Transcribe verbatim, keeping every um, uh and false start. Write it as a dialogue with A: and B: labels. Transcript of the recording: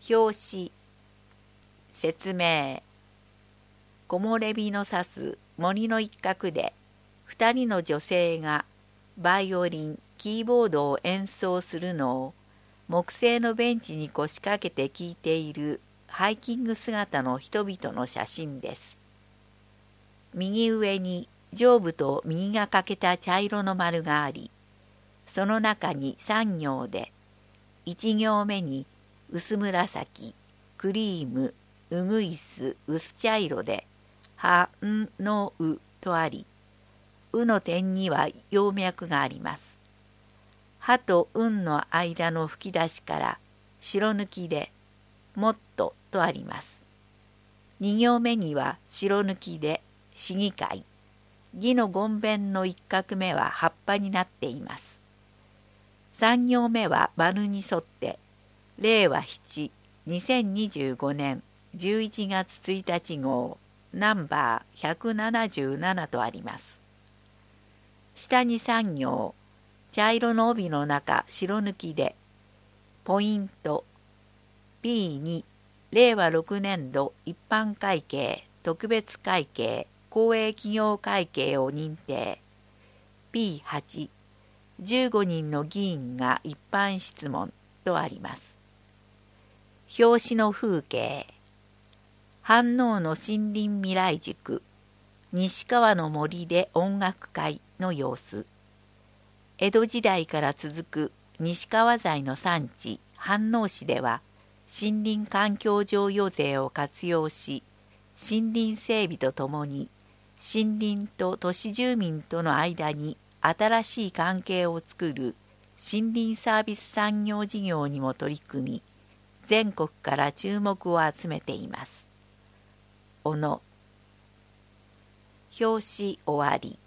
A: 表紙。説明。木漏れ日の差す森の一角で二人の女性がバイオリン、キーボードを演奏するのを木製のベンチに腰掛けて聴いているハイキング姿の人々の写真です。右上に上部と右が欠けた茶色の丸があり、その中にさん行で、いち行目に薄紫、クリーム、うぐいす、薄茶色で、はんのうとあり、うの点には葉脈があります。はとうんの間の吹き出しから白抜きで、もっととあります。に行目には白抜きで、市議会。義の言弁の一画目は葉っぱになっています。三行目は丸に沿って、れいわなな、にせんにじゅうごねんじゅういちがつついたち号、ナンバーひゃくななじゅうななとあります。下にさん行、茶色の帯の中白抜きで、ポイント ビーに れいわろくねんど一般会計、特別会計、公営企業会計を認定 ビーはち、じゅうごにんの議員が一般質問とあります。表紙の風景。飯能の森林未来塾、西川の森で音楽会の様子。江戸時代から続く西川材の産地、飯能市では、森林環境譲与税を活用し、森林整備とともに、森林と都市住民との間に新しい関係を作る森林サービス産業事業にも取り組み、全国から注目を集めています。小野。表紙終わり。